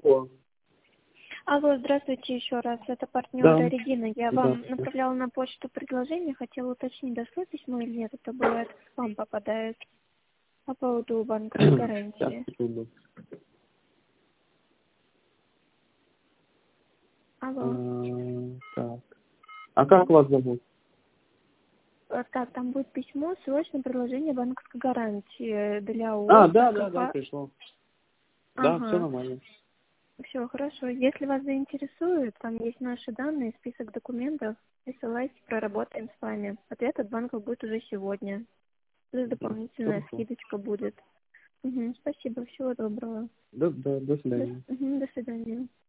Алло. Алло, здравствуйте еще раз. Это партнер Да. Регина. Я вам направляла на почту предложение, хотела уточнить, дошло письмо или нет. Это бывает в спам попадает по поводу банковской гарантии. Сейчас, секунду. Алло. Так. А как вас зовут? Так, там будет письмо, срочное предложение банковской гарантии для Да, пришло. Да, все Ага. нормально. Все хорошо. Если вас заинтересует, там есть наши данные, список документов. Присылайте, проработаем с вами. Ответ от банка будет уже сегодня. Плюс дополнительная Хорошо. скидочка будет. Спасибо, всего доброго. До свидания. До свидания.